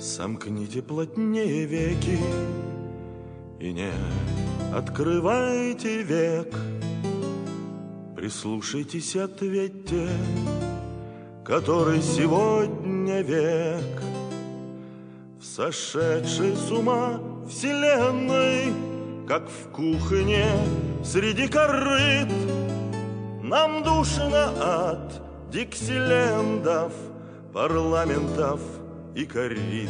Сомкните плотнее веки и не открывайте век. Прислушайтесь, ответьте, который сегодня век. В сошедшей с ума вселенной, как в кухне среди корыт, нам душно от диксилендов, парламентов и корит.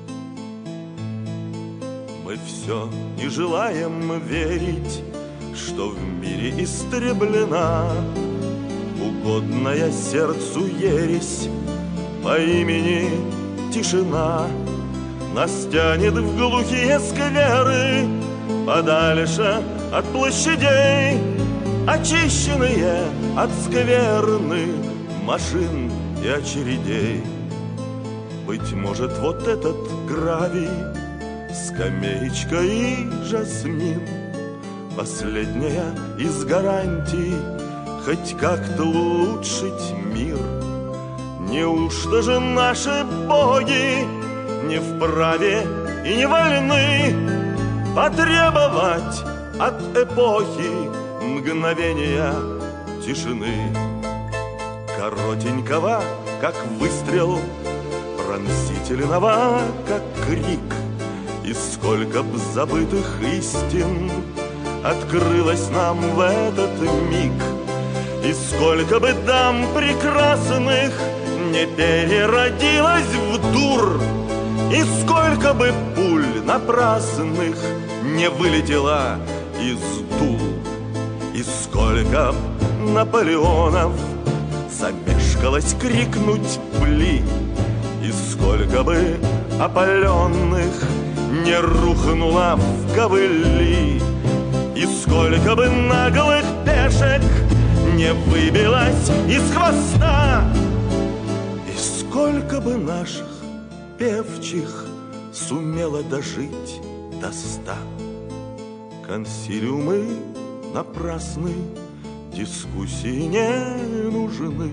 Мы все не желаем верить, что в мире истреблена угодная сердцу ересь по имени тишина. Нас тянет в глухие скверы, подальше от площадей, очищенные от скверны машин и очередей. Быть может, вот этот гравий, скамеечка и жасмин, последняя из гарантий хоть как-то улучшить мир. Неужто же наши боги не вправе и не вольны потребовать от эпохи мгновения тишины? Коротенького, как выстрел, пронзительного, как крик, и сколько б забытых истин открылось нам в этот миг, и сколько бы дам прекрасных не переродилось в дур, и сколько бы пуль напрасных не вылетело из дул, и сколько б Наполеонов замешкалось крикнуть «пли», и сколько бы опаленных не рухнуло в ковыли, и сколько бы наглых пешек не выбилось из хвоста, и сколько бы наших певчих сумело дожить до 100. Консилиумы напрасны, дискуссии не нужны.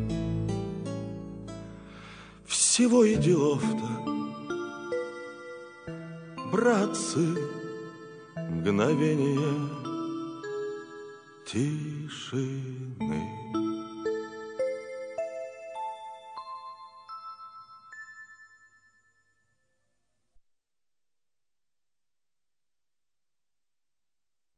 Всего и делов-то, братцы, мгновение тишины.